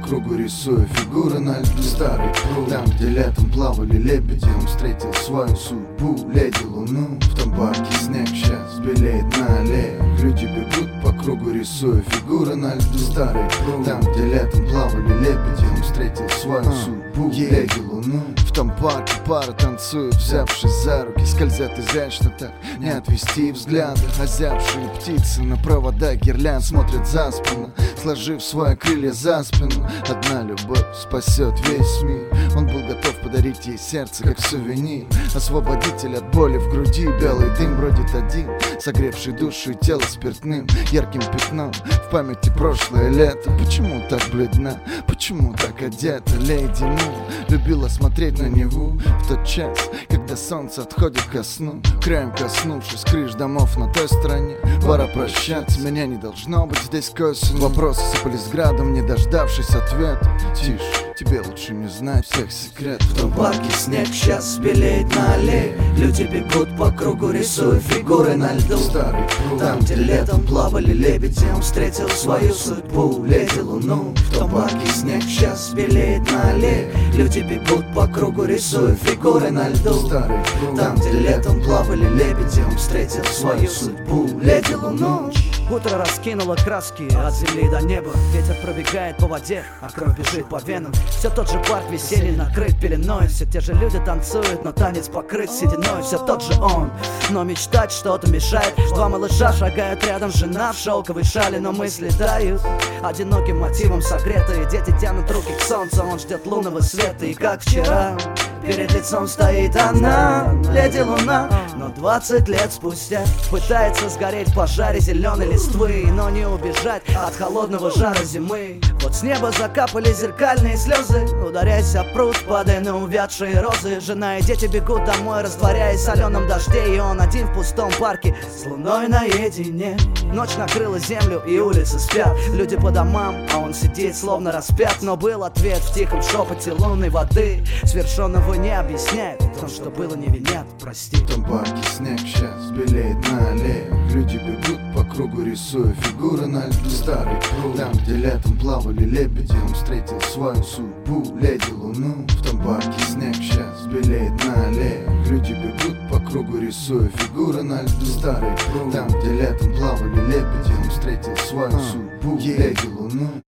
кругу, рисуя фигуры на льду. Старый пруд, там, где летом плавали лебеди, он встретил свою судьбу, леди Луну. В том парке снег сейчас белеет на аллее, люди бегут по кругу, рисуя фигуры на льду. Старый пруд, там, где летом плавали лебеди, он встретил свою судьбу, леди Луну. В том парке пары танцуют, взявшись за руки, скользят изящно так, не отвести взгляда. Озябшие птицы на провода гирлянд смотрят за спину, сложив свои крылья за спину. Одна любовь спасет весь мир. Он был готов подарить ей сердце, как сувенир. Освободитель от боли в груди. Белый дым бродит один, согревший душу и тело спиртным ярким пятном. В памяти прошлое лето. Почему так бледна? Почему так одета? Леди Му любила смотреть на Неву в тот час, когда солнце отходит ко сну. Краем коснувшись крыш домов на той стороне, пора прощаться, меня не должно быть здесь к осени. Вопросы сыпались градом, не дождавшись ответа. Тише, тебе лучше не знать всех секретов. В том парке снег сейчас белеет на аллее, люди бегут по кругу, рисуя фигуры на льду. Старый пруд, там, где летом плавали лебеди, он встретил свою судьбу, леди Луну. В том парке снег сейчас белеет на аллее, люди бегут по кругу, рисуя фигуры на льду. Старый пруд, там, где летом плавали лебеди, он встретил свою судьбу, леди Луну. Утро раскинуло краски от земли до неба. Ветер пробегает по воде, а кровь бежит по венам. Все тот же парк веселье накрыт пеленой. Все те же люди танцуют, но танец покрыт сединой. Все тот же он, но мечтать что-то мешает. Два малыша шагают рядом, жена в шелковой шале, но мысли тают одиноким мотивом согретые. Дети тянут руки к солнцу, он ждет лунного света. И как вчера перед лицом стоит она, леди Луна. Но 20 лет спустя пытается сгореть в пожаре зеленой листвы, но не убежать от холодного жара зимы. Вот с неба закапали зеркальные слезы, ударяясь о пруд, падая на увядшие розы. Жена и дети бегут домой, растворяясь в соленом дожде, и он один в пустом парке с луной наедине. Ночь накрыла землю, и улицы спят, люди по домам, а он сидит словно распят. Но был ответ в тихом шепоте лунной воды: свершенного не объясняет, то, что было, не винят, прости. В том парке снег сейчас белеет на аллее, люди бегут по кругу, рисуя фигуры на льду. Старый пруд, там, где летом плавали лебеди, он встретил свою судьбу, леди Луну. В том парке снег сейчас белеет на аллее, люди бегут по кругу, рисуя фигуры на льду. Старый пруд, там, где летом плавали лебеди, он встретил свою судьбу, леди Луну.